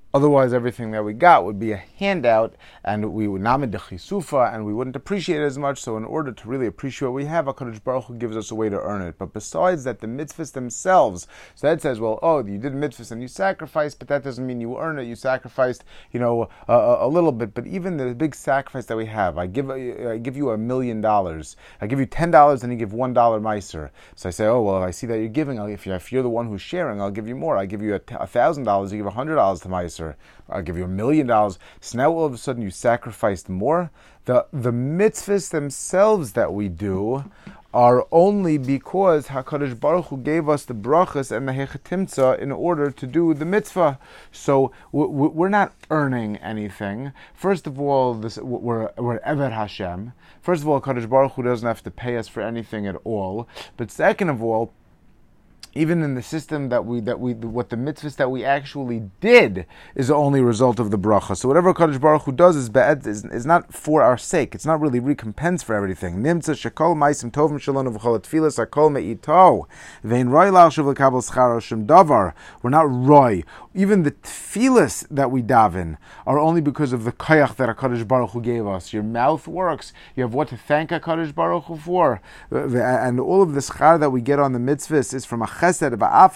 Otherwise, everything that we got would be a handout, and we would namid chisufa, and we wouldn't appreciate it as much. So, in order to really appreciate what we have, HaKadosh Baruch Hu gives us a way to earn it. But besides that, the mitzvahs themselves. So that says, well, oh, you did mitzvahs and you sacrificed, but that doesn't mean you earn it. You sacrificed, a little bit. But even the big sacrifice that we have, I give you $1 million. I give you $10, and you give $1 meiser. So I say, oh, well, I see that you're giving. If you're the one who's sharing, I'll give you more. I give you $1,000. You give $100 to meiser. I'll give you $1 million. So now all of a sudden you sacrificed more. The mitzvahs themselves that we do are only because HaKadosh Baruch Hu gave us the brachas and the hechatimtza in order to do the mitzvah. So we're not earning anything. First of all, we're Eved Hashem. First of all, HaKadosh Baruch Hu doesn't have to pay us for anything at all. But second of all, even in the system what the mitzvahs that we actually did is the only result of the bracha. So whatever Kadosh Baruch Hu does is not for our sake. It's not really recompense for everything. Nimtza shekol ma'asim tovim shalonu v'chol tfilas hakol me'ito ve'in roi la'ashuv l'kabel schar shem davar. We're not roi. Even the tfilas that we daven are only because of the kayach that HaKadosh Baruch Hu gave us. Your mouth works. You have what to thank HaKadosh Baruch Hu for. And all of the schar that we get on the mitzvahs is from a chesed.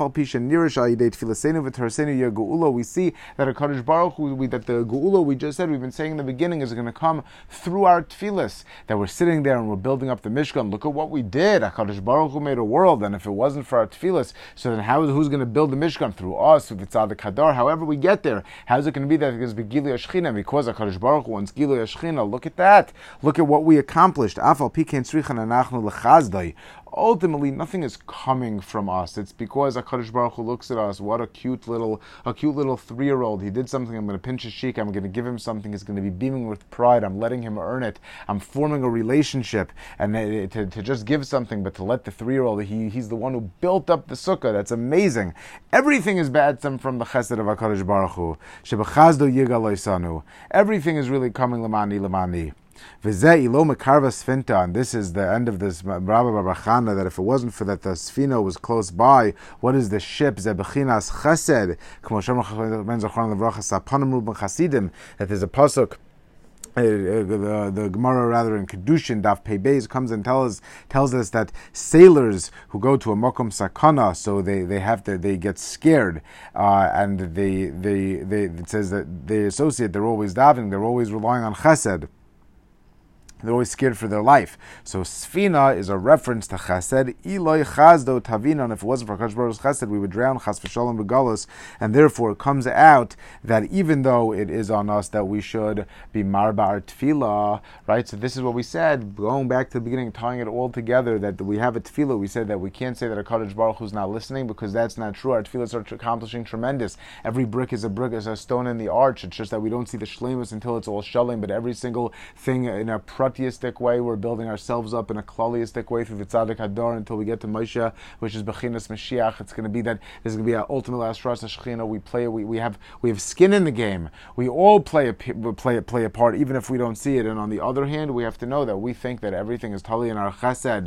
We see that a Kadosh Baruch Hu, that the geula we just said, we've been saying in the beginning, is going to come through our tefillas. That we're sitting there and we're building up the Mishkan. Look at what we did. A Kadosh Baruch Hu made a world, and if it wasn't for our tefillas, so then who's going to build the Mishkan? Through us, through the Tzaddik Hadar. However we get there, how's it going to be that because Gilui Ashchina? Because a Kadosh Baruch Hu wants Gilui Ashchina. Look at that. Look at what we accomplished. Ultimately, nothing is coming from us. It's because HaKadosh Baruch Hu looks at us. What a cute little 3-year-old. He did something. I'm going to pinch his cheek. I'm going to give him something. He's going to be beaming with pride. I'm letting him earn it. I'm forming a relationship. And to just give something, but to let the 3-year-old, he's the one who built up the sukkah. That's amazing. Everything is bad from the chesed of HaKadosh Baruch Hu. Shebechazdo yigal loisanu. Everything is really coming lamani. And this is the end of this Rabbi Barbachana, that if it wasn't for that the Sfina was close by, what is the ship? Zebechinas Chesed, that there's a pasuk. The Gemara rather in Kedushin Daf Pei Beis comes and tells us that sailors who go to a Mokom Sakana, so they get scared, and it says that they're always davening, they're always relying on Chesed. They're always scared for their life. So Sfina is a reference to Chesed. Eloi Chazdo Tavina, and if it wasn't for HaKadosh Baruch Hu's Chesed, we would drown Chas v'Shalom b'Galus. And therefore it comes out that even though it is on us that we should be Marbar Tefillah, right? So this is what we said, going back to the beginning, tying it all together, that we have a Tefillah. We said that we can't say that HaKadosh Baruch Hu is not listening, because that's not true. Our Tefillahs are accomplishing tremendous. Every brick is a stone in the arch. It's just that we don't see the Shlemus until it's all Shalom, but every single thing in a Pratyistic way, we're building ourselves up in a Klaliistic way through the Tzaddik Hadar until we get to Moshe, which is Bechinas Mashiach. It's going to be that there's going to be an ultimate Asras Shechina. We have skin in the game. We all play a part, even if we don't see it. And on the other hand, we have to know that we think that everything is totally in our Chesed.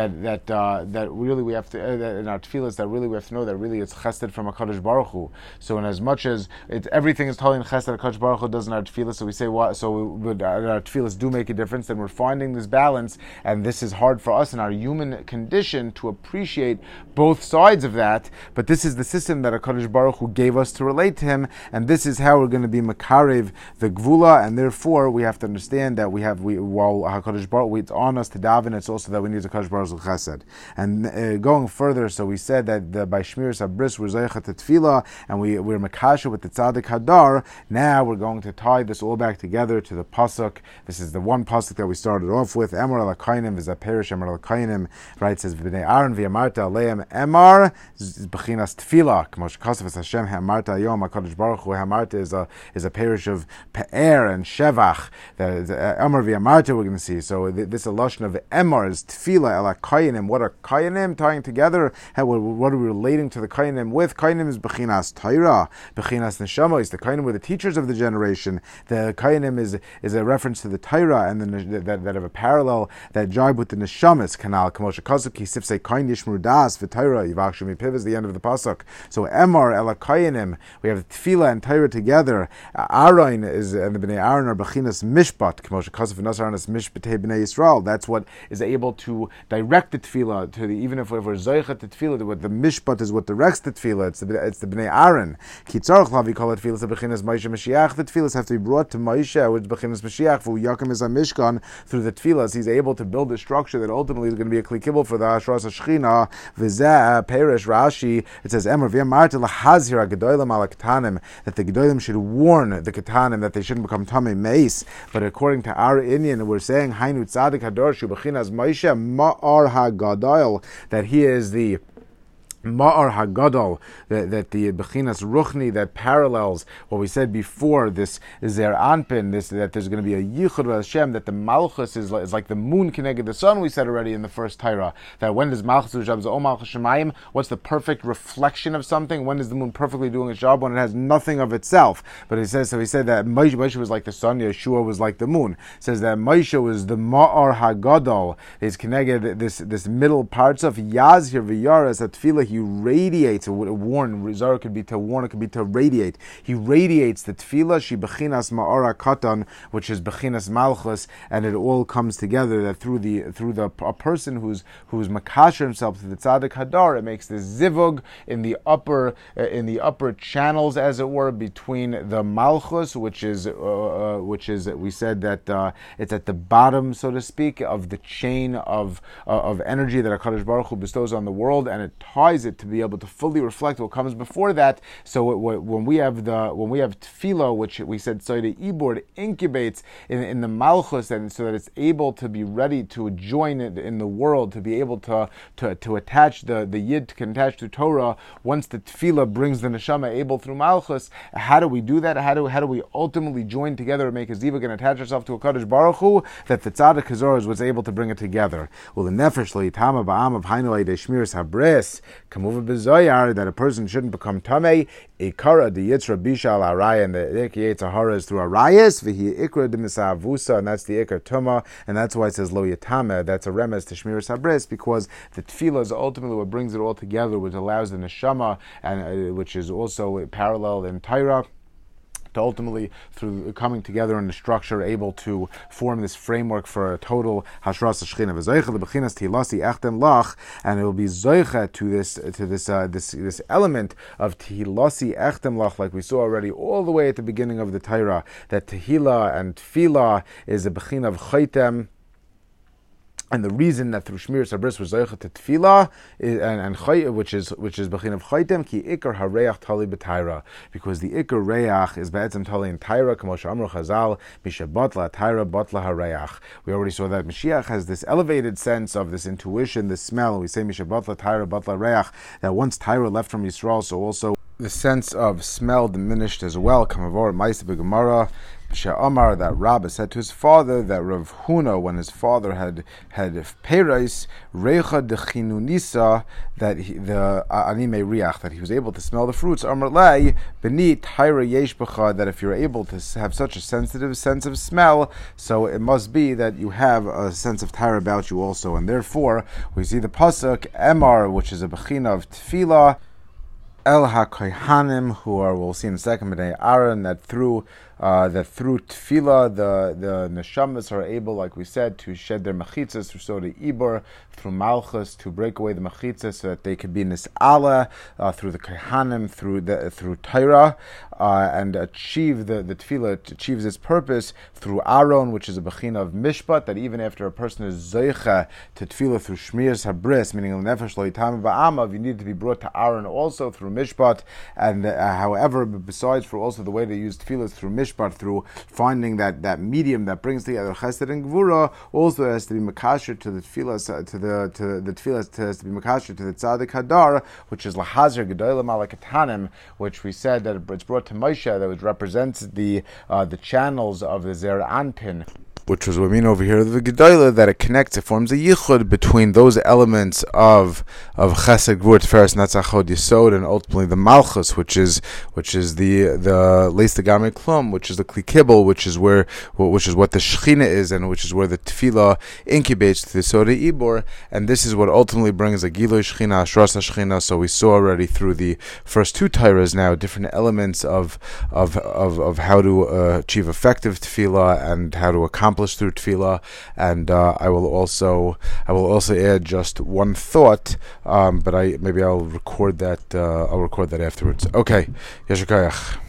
That really we have to in our Tefillas, that really we have to know that really it's Chesed from HaKadosh Baruch Hu. So in as much as everything is totally in Chesed, HaKadosh Baruch Hu does in our Tefillas. So we say what? So our Tefillas do make a difference. Then we're finding this balance, and this is hard for us in our human condition to appreciate both sides of that. But this is the system that HaKadosh Baruch Hu gave us to relate to Him, and this is how we're going to be makarev the gvula. And therefore, we have to understand that while HaKadosh Baruch Hu, it's on us to daven, it's also that we need HaKadosh Baruch Hu chesed. And going further, so we said that by Shmiras Habris we're zeichet tefillah, and we're makasha with the Tzaddik Hadar. Now we're going to tie this all back together to the pasuk. This is the one pasuk that we started off with. Emor al Kainim is a perish. Emor al Kainim, right? Says Bnei Aaron v'Yamarta aleim Emor b'chinas tefillah. K'mosh kasav es Hashem Hamarta Yom HaKadosh Baruch Hu. Hamarta is a parish of Pe'er and Shevach. Emor v'Yamarta we're going to see. So this allusion of Emor is tefillah el Kainim. What are Kainim tying together? What are we relating to the Kainim with? Kainim is b'chinas Torah, b'chinas Neshama. Is the Kainim were the teachers of the generation. The Kainim is a reference to the Torah, and the that have a parallel, that jibe with the neshamas canal. Kamosha Kazuki Sifse Kainish Murdas V'Taira Yivakshumi Piv is the end of the pasuk. So Emar Elakayanim, we have Tefillah and Taira together. Aaron is, and the Bnei Aaron are Bechinas Mishpat. Kamosha Kazuf Nasaranas Mishpatei Bnei Yisrael. That's what is able to direct the Tefillah to the, even if we're Zoichet the Tefillah, what the Mishpat is what directs the Tefillah. It's the Bnei Aaron. Kitzarch Lavi call it Tefillah the Bechinas Moshe Mashiach. The Tefillahs have to be brought to Moshe, which Bechinas Mashiach for Yakim is a Mishkan. Through the Tefillahs, he's able to build a structure that ultimately is going to be a Kli Kibul for the Hashras HaShechina. V'zeh Perish Rashi. It says Emor V'yamarti lahazir hagedolim al ketanim, that the gedolim should warn the ketanim that they shouldn't become tamei meis. But according to our Indian, we're saying Hainu Tzadik Hador Shu Bechinas Moshe Ma'ar HaGadol, that he is the Ma'ar HaGadol, that the Bechinas Ruchni that parallels what we said before, this Zer Anpin, that there's going to be a Yichud Hashem, that the Malchus is like the moon connected the sun, we said already in the first Torah, that when does Malchus do its job? Malchus Shemayim, what's the perfect reflection of something? When is the moon perfectly doing its job? When it has nothing of itself. But he says, so he said that Moshe was like the sun, Yeshua was like the moon. It says that Moshe was the Ma'ar HaGadol, is connected this middle parts of Yazhir V'Yaras at Tefillah. He radiates, warn, Zara could be to warn, it could be to radiate. He radiates the tefillah, she bechinas ma'ara katan, which is bechinas malchus, and it all comes together that through a person who's makasher himself to the tzaddik hadar, it makes this zivug in the upper channels, as it were, between the malchus, which is we said that it's at the bottom, so to speak, of the chain of energy that HaKadosh Baruch Hu bestows on the world, and it ties it to be able to fully reflect what comes before that. So when we have tefillah, which we said Soida Ibor, it incubates in the malchus, and so that it's able to be ready to join it in the world, to be able to attach the yid can attach to Torah once the tefillah brings the neshama able through malchus. How do we do that? How do we ultimately join together and make a zivug and attach ourselves to a Kadosh Baruch Hu? That the tzaddik hazor was able to bring it together. Well, the nefesh leitama ba'am of hainu de shmiras habris kamuva bezoyar, that a person shouldn't become tamei. Ikara de yitzra bisha al araya, and the ikra yitzahara is through arayas. V'hi ikra de misavusa, and that's the ikra tuma, and that's why it says lo yatame. That's a remez to shmiras habris, because the tefillah is ultimately what brings it all together, which allows the neshama, and which is also parallel in Torah, to ultimately, through coming together in the structure, able to form this framework for a total hashras shechina. V'zoicha lebechinas tihilasi echtem lach, and it will be zoicha to this element of tihilasi echtem lach, like we saw already all the way at the beginning of the Torah, that tehillah and tefillah is a bechin of chaitem. And the reason that through Shmiras Habris was Zoichet to Tefillah, which is Bechin of Chaitem, ki Ikar Hareach Tali B'Taira, because the Ikar Reach is Be'etzem Tali in Taira, K'moshe Amru Chazal, Misha Batla Taira Batla Hareach. We already saw that Mashiach has this elevated sense of this intuition, this smell. We say Misha Batla Taira Batla Reach, that once Taira left from Yisrael, so also the sense of smell diminished as well. Kamavor Ma'aseh B'Gemara, She'amar, that Rabbi said to his father, that Rav Huna, when his father had perais reicha de chinunisa, that the anime riach, that he was able to smell the fruits. Amar lei b'ni taira yesh b'cha, that if you're able to have such a sensitive sense of smell, so it must be that you have a sense of taira about you also, and therefore we see the pasuk Emar, which is a bechina of tefillah. El HaKohanim, who are, we'll see in a second, B'nai Aaron, that through tefillah, the neshamas are able, like we said, to shed their mechitzas through soda ibor, through malchus, to break away the mechitzas, so that they could be nis'ala through the kohanim, through Torah, and achieve the tefillah achieves its purpose through Aaron, which is a bechina of mishpat, that even after a person is zoicha to tefillah through shmiras habris, meaning nefesh lo yitam ba'amav, you need to be brought to Aaron also through mishpat, and however, besides for also the way they use tefillah through mishpat, through finding that medium that brings together chesed and gvura, also has to be makasher to the tefillah, to the tefillah has to be makasher to the tzaddik hadar, which is lahazir gedolim ala ketanim, which we said that it's brought to Moshe, that which represents the channels of the Zer Anpin. which was what we mean over here, the Gedola, that it connects, it forms a yichud between those elements of Chesed, Gvur, Tiferes, Netzach, Hod, Yesod, and ultimately the Malchus, which is the Leis Dagame Klum, which is the Kli Kibbel, which is what the Shechina is, and which is where the Tefillah incubates the Soda Ibor, and this is what ultimately brings a Gilui Shechina, Ashras Shechina. So we saw already through the first two Tairas now different elements of how to achieve effective Tefillah and how to accomplish through Tefillah, and I will also add just one thought, but I'll record that afterwards. Okay, Yeshua Kayach.